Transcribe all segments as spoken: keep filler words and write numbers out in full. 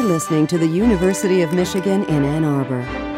listening to the University of Michigan in Ann Arbor.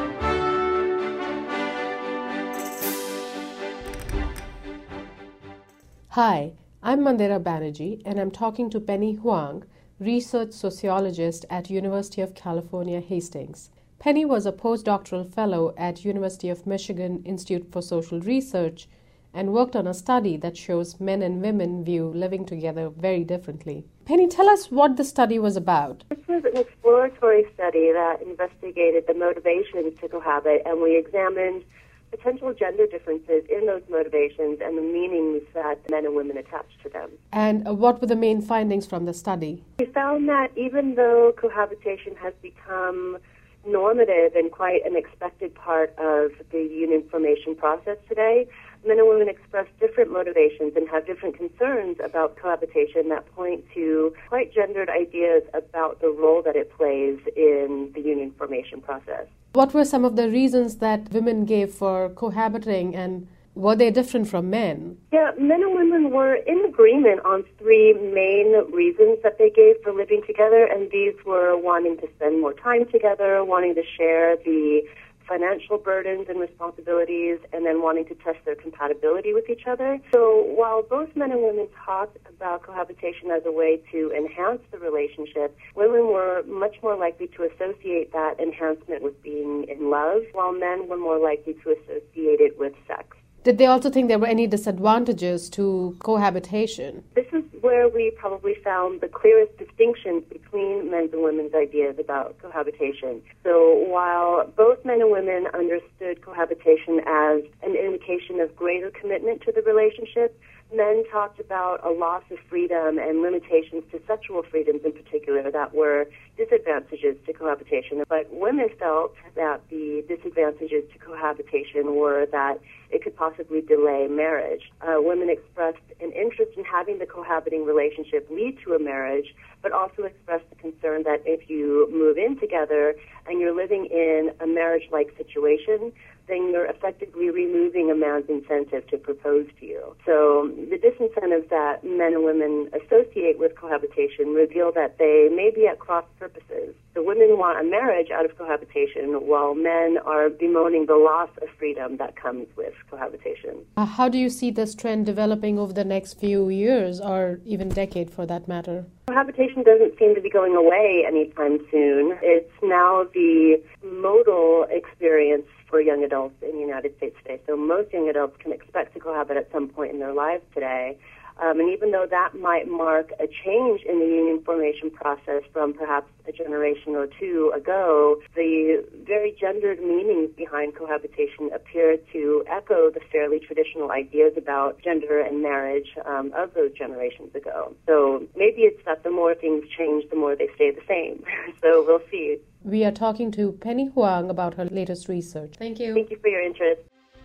Hi, I'm Mandira Banerjee, and I'm talking to Penny Huang, research sociologist at University of California, Hastings. Penny was a postdoctoral fellow at University of Michigan Institute for Social Research and worked on a study that shows men and women view living together very differently. Penny, tell us what the study was about. This was an exploratory study that investigated the motivations to cohabit, and we examined potential gender differences in those motivations and the meanings that men and women attach to them. And uh, what were the main findings from the study? We found that even though cohabitation has become normative and quite an expected part of the union formation process today, men and women express different motivations and have different concerns about cohabitation that point to quite gendered ideas about the role that it plays in the union formation process. What were some of the reasons that women gave for cohabiting, and were they different from men? Yeah, men and women were in agreement on three main reasons that they gave for living together, and these were wanting to spend more time together, wanting to share the financial burdens and responsibilities, and then wanting to test their compatibility with each other. So while both men and women talked about cohabitation as a way to enhance the relationship, women were much more likely to associate that enhancement with being in love, while men were more likely to associate it with sex. Did they also think there were any disadvantages to cohabitation? This is where we probably found the clearest distinctions between men's and women's ideas about cohabitation. So while both men and women understood cohabitation as an indication of greater commitment to the relationship, men talked about a loss of freedom and limitations to sexual freedoms in particular that were disadvantages to cohabitation. But women felt that the disadvantages to cohabitation were that it could possibly delay marriage. Uh, women expressed an interest in having the cohabiting relationship lead to a marriage, but also expressed the concern that if you move in together and you're living in a marriage-like situation, then you're effectively removing a man's incentive to propose to you. So the disincentives that men and women associate with cohabitation reveal that they may be at cross purposes. So women want a marriage out of cohabitation, while men are bemoaning the loss of freedom that comes with cohabitation. Uh, how do you see this trend developing over the next few years, or even decade for that matter? Cohabitation doesn't seem to be going away anytime soon. It's now the modal experience for young adults in the United States today. So most young adults can expect to cohabit at some point in their lives today. Um, and even though that might mark a change in the union formation process from perhaps a generation or two ago, the very gendered meanings behind cohabitation appear to echo the fairly traditional ideas about gender and marriage um, of those generations ago. So maybe it's that the more things change, the more they stay the same. So we'll see. We are talking to Penny Huang about her latest research. Thank you. Thank you for your interest.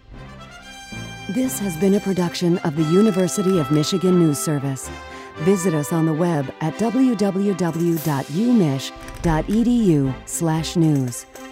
This has been a production of the University of Michigan News Service. Visit us on the web at w w w dot u mich dot e d u slash news.